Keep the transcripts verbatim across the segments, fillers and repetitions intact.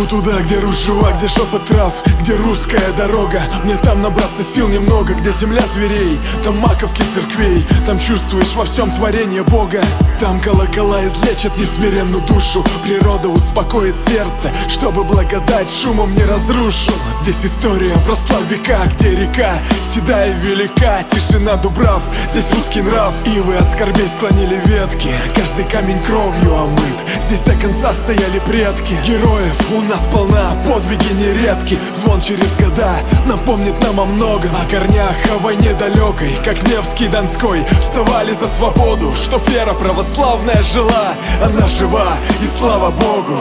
Иду туда, где ружева, где шепот трав, где русская дорога. Мне там набраться сил немного, где земля зверей, там маковки церквей. Там чувствуешь во всем творение Бога. Там колокола излечат несмиренную душу. Природа успокоит сердце, чтобы благодать шумом не разрушил. Здесь история вросла в века, где река седая велика, тишина дубрав, здесь русский нрав. Ивы от скорбей склонили ветки, каждый камень кровью омыт. Здесь до конца стояли предки. Героев у нас полна, подвиги нередки. Звон через года напомнит нам о многом, о корнях, о войне далекой, как Невский, Донской. Вставали за свободу, чтоб вера православная жила. Она жива, и слава Богу.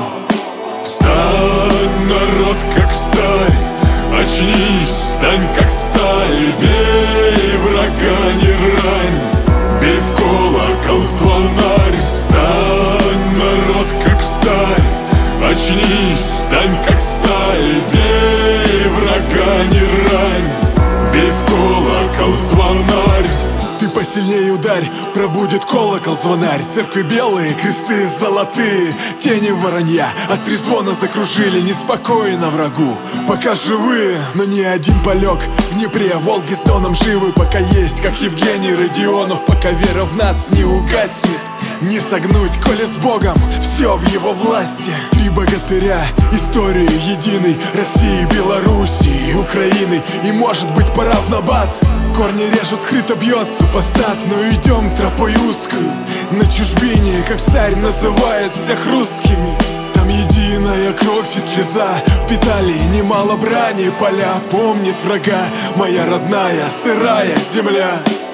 Встань, народ, как сталь, очнись, стань, как сталь. Бей врага, не рань, бей в колокол звонарь. Встань, народ, как сталь, очнись, стань, как сталь. Бей врага, не рань, бей в колокол звонарь. Ты посильнее ударь, пробудет колокол звонарь. Церкви белые, кресты золотые, тени воронья от трезвона закружили. Неспокойно врагу, пока живые, но ни один полег в Днепре, Волги с Доном живы, пока есть, как Евгений Родионов. Пока вера в нас не угаснет, не согнуть, коли с Богом все в его власти. Три богатыря истории единой России, Белоруссии, Украины. И может быть пора в набат. Корни режут, скрыто бьет супостат, но идем тропой узкую. На чужбине, как старь называют всех русскими. Там единая кровь и слеза, впитали немало брани поля. Помнит врага моя родная сырая земля.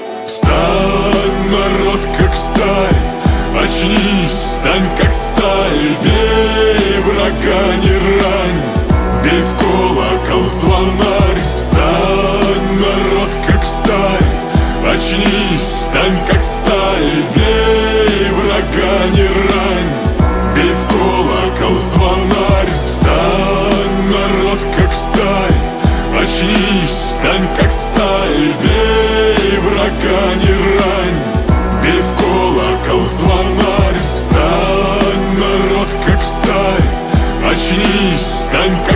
Встань, народ, как сталь, очнись, стань, как сталь. Бей врага, не рань, бей в колокол звонарь. Встань, народ, как сталь, очнись, стань, как сталь. Бей врага, не рань, бей в колокол звонарь. Встань, народ, как сталь, очнись, стань, как сталь. Бей врага, не рань, бей в колокол звонарь. Встань, народ, как сталь, очнись, стань, как